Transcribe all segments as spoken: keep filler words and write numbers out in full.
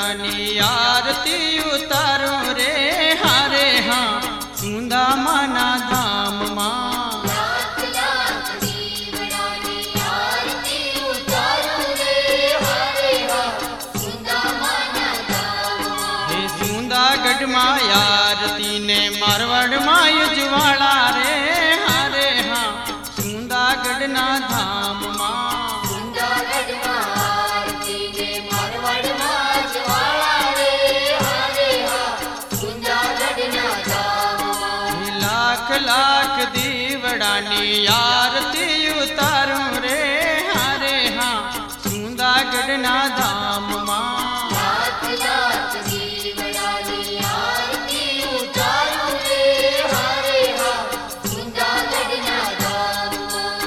દીવડાની આરતી ઉતારો રે હારે હા સુંદામાના ધામમાં લાખ લાખ દીવડાની આરતી ઉતારો રે હારે હા સુંદામાના ધામમાં હે સુંદાગઢમાં આરતી ને મારવાડમાં યુજવાળા રે હારે હા સુંદાગઢના ધામમાં સુંદાગઢમાં આરતી ને મારવાડમાં જ્વાળા રે હારે હા સુંદાગઢના ધામમાં હે લાખ લાખ દીવડાની આરતી ઉતારો રે હારે હા સુંદાગઢના ધામમાં લાખ લાખ દીવડાની આરતી ઉતારો રે હારે હા સુંદાગઢના ધામમાં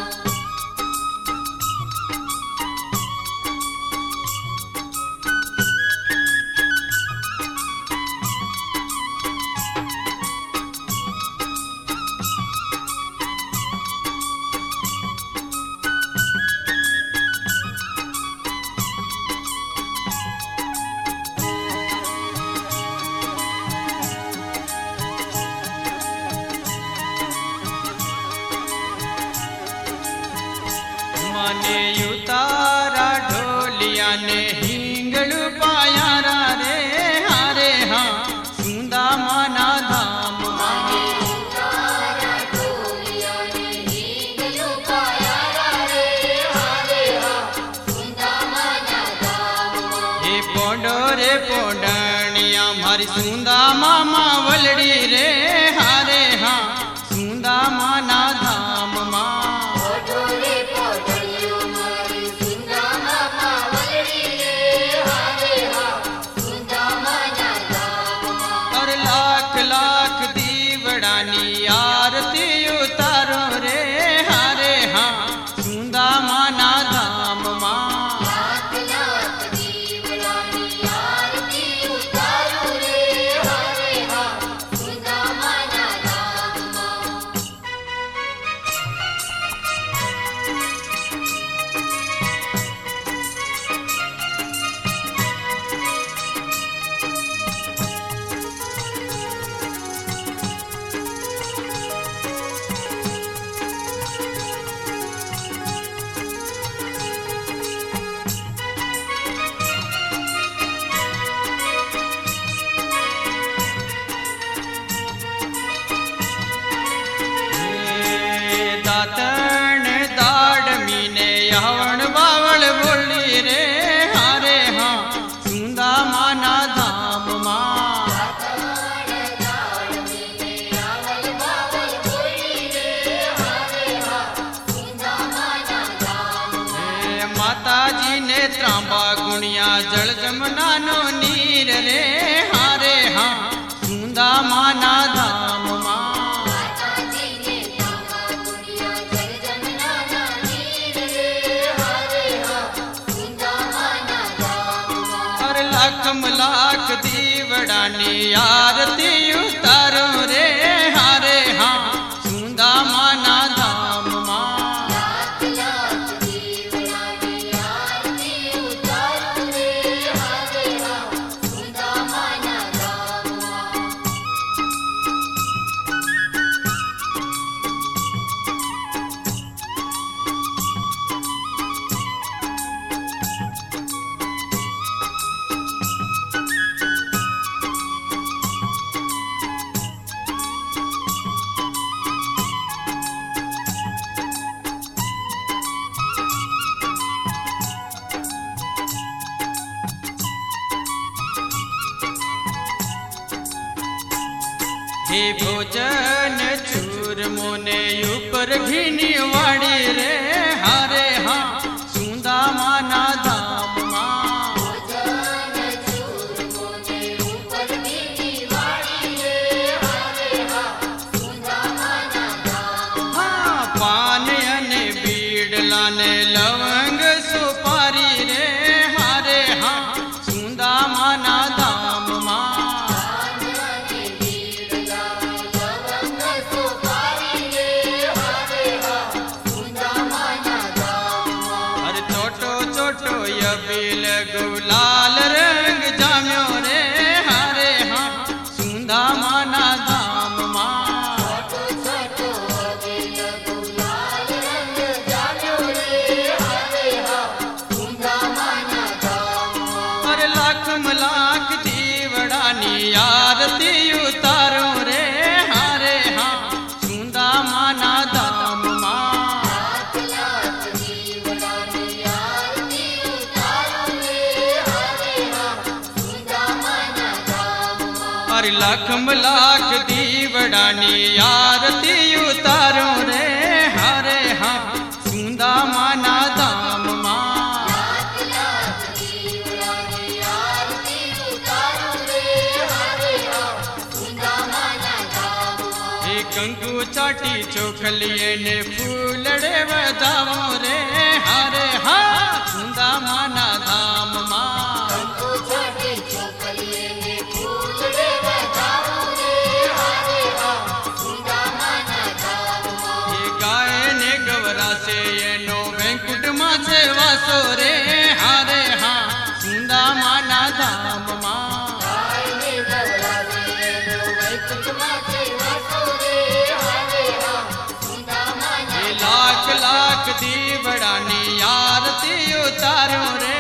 મને ઉતારા ઢોલિયાને હિંગળું પાયારા રે હારે હા સુંદામાના ધામમાં તારા ઢોલિયાને હિંગલું પાયારા રે હારે હા સુંદામાના ધામમાં હે પોંડો રે પોંડણિયા મારી સુંદામામાં વલડી રે હારે હા સુંદામાના ધામમાં ઓઢોરે પોઢળિયું મારી સુંદામામાં વલડી રે હારે હા સુંદામાના ધામમાં અર લાખ લાખ દીવડાની આરતી ઉતારો રે હારે હા સુંદામાના ધામમાં લાખ લાખ દીવડાની આરતી ઉતારો રે હારે હા સુંદામાના ધામમાં હે દાતણ દાડમીને યવણ બાવળ બોલી રે હારે હા સુંદામાના ધામમાં હે માતાજીને ત્રાંબા ગુણિયા જળ જમનાનો નીર રે હારે હા સુંદામાના ધામમાં હર લાખમ લાખ દીવડાની આરતી ઉતારો રે હારે હા સુંદામાના ધામમાં હે ભોજન ચૂરમોને ઉપર ઘીની વાડી રે હારે હા સુંદામાના ધામમાં હા પાન અને બીડલાને લવંગ સુપારી રે હારે હા સુંદામાના ધામમાં સુપારી રે હારે હા લખમ લાખ દીવડાની આરતી ઉતારું રે હરે હા સુદામાના ધામમાં લાખ લાખ દીવડાની આરતી ઉતારો રે હરે હા સુદામાના ધામમાં. એ કંકુ ચાટી ચોખલીએ ને ફૂલડે વધાવો રે હરે હા સુદામાના ધામમાં કંકુ છાટી ચોખલીએ ને ફૂલડે વધાવો રે હરે હા સુદામાના ધામમાં. એ ગાય ને ગવરાશે એનો વેંકુટમાં છે વાસો રે હરે હા સુદામાના ધામમાં ગાયને ગવરાવે એનો વૈકુંઠમાં છે વાસો રે હરે હા સુદામાના એ લાખ લાખ દીવડાની આરતી ઉતાર્યો રે